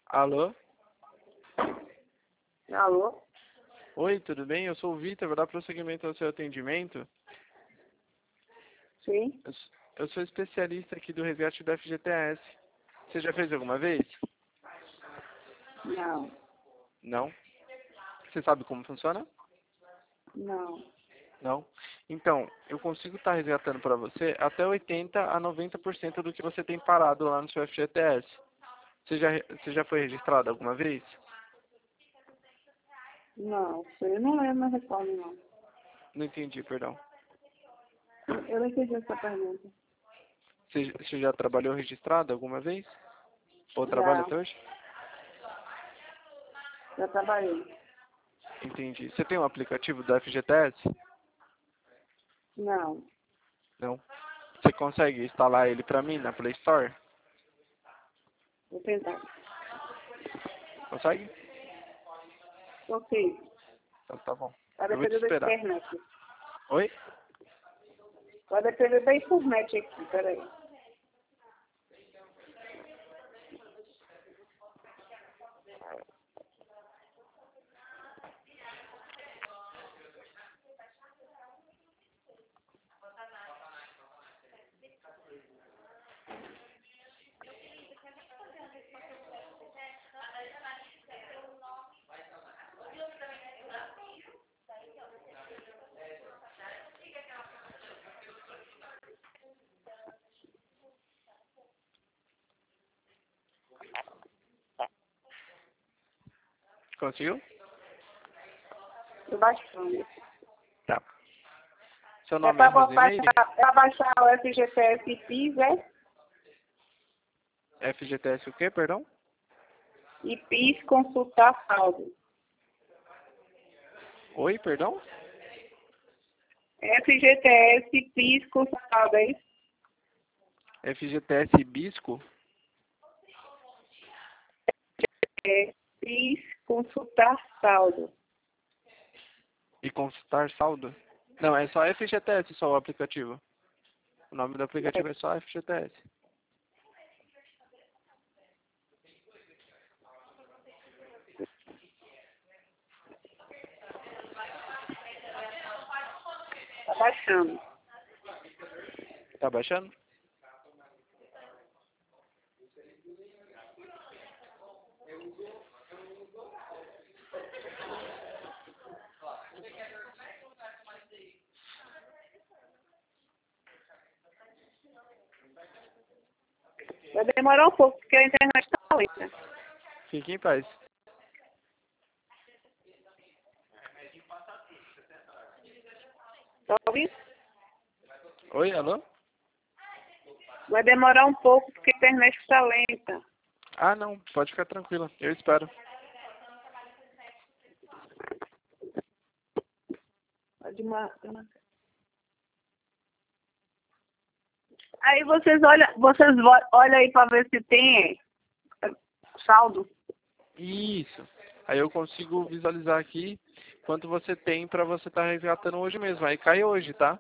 Alô? Alô? Oi, tudo bem? Eu sou o Vitor, vou dar prosseguimento ao seu atendimento. Sim? Eu sou especialista aqui do resgate do FGTS. Você já fez alguma vez? Não. Não? Você sabe como funciona? Não. Não? Então, eu consigo estar resgatando para você até 80 a 90% do que você tem parado lá no seu FGTS. Você já foi registrado alguma vez? Não. Eu não lembro mais recordo, não. Não entendi, perdão. Eu não entendi essa pergunta. Você já trabalhou registrado alguma vez? Ou trabalha Já. até hoje? Já trabalhei. Entendi. Você tem um aplicativo do FGTS? Não. Não. Você consegue instalar ele para mim na Play Store? Vou tentar. Consegue? Ok. Então tá bom. Vai Eu vou te depender da esperar. internet. Oi? Vai depender da internet aqui, peraí. Conseguiu? Tô baixando. Tá. Seu É nome é pra Rosimeire? baixar o FGTS e PIS, é? FGTS o quê, perdão? E PIS consultar saldo. Oi, perdão? FGTS e PIS consultar saldo, é isso? FGTS Bisco? É PIS consultar saldo. E consultar saldo? Não, é só FGTS só o aplicativo. O nome do aplicativo é só FGTS. Tá baixando. Tá baixando? Vai demorar um pouco, porque a internet tá lenta. Fique em paz. Tá ouvindo? Oi, alô? Vai demorar um pouco, porque a internet está lenta. Ah, não, pode ficar tranquila. Eu espero. Pode Aí vocês olham aí para ver se tem saldo. Isso. Aí eu consigo visualizar aqui quanto você tem pra você estar resgatando hoje mesmo. Aí cai hoje, tá?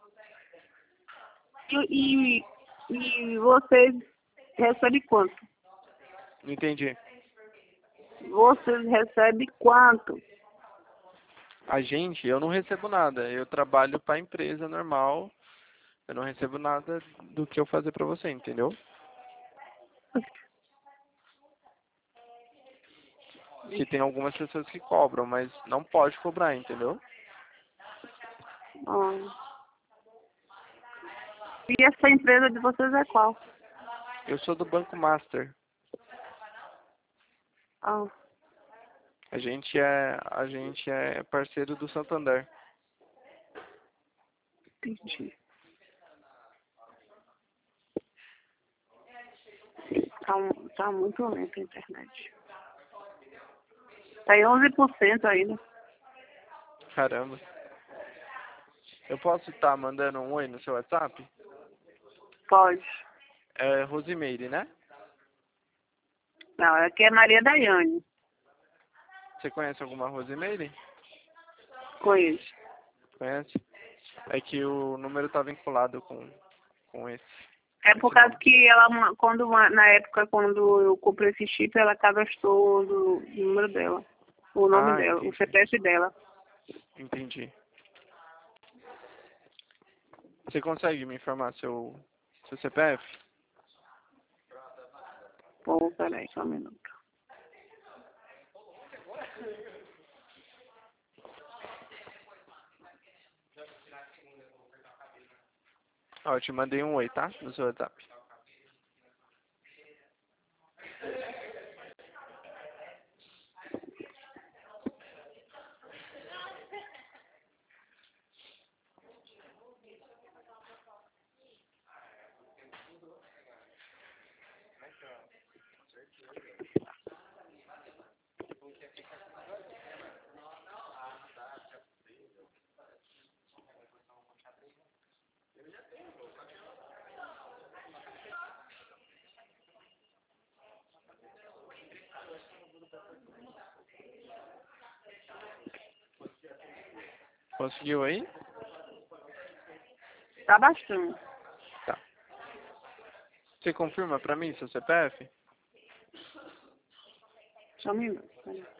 E vocês recebem quanto? Não entendi. Vocês recebem quanto? Eu não recebo nada. Eu trabalho pra empresa normal. Eu não recebo nada do que eu fazer pra você, entendeu? Que tem algumas pessoas que cobram, mas não pode cobrar, entendeu? Ah. E essa empresa de vocês é qual? Eu sou do Banco Master. Ah, A gente é parceiro do Santander. entendi. Tá muito lenta a internet. Tá em 11% ainda. Caramba. Eu posso estar mandando um oi no seu WhatsApp? Pode. É Rosimeire, né? Não, aqui é Maria Daiane. Você conhece alguma Rosimeire? Conheço. Conhece? É que o número tá vinculado com esse. É por causa que ela, na época, quando eu comprei esse chip, ela cadastrou o número dela, o nome dela, Entendi. o CPF dela. Entendi. Você consegue me informar seu CPF? Pô, peraí, só um minuto. Ó, eu te mandei um oi, tá? No seu WhatsApp. Conseguiu aí? Tá bastante. Tá. Você confirma pra mim seu CPF? Só um minuto. Peraí.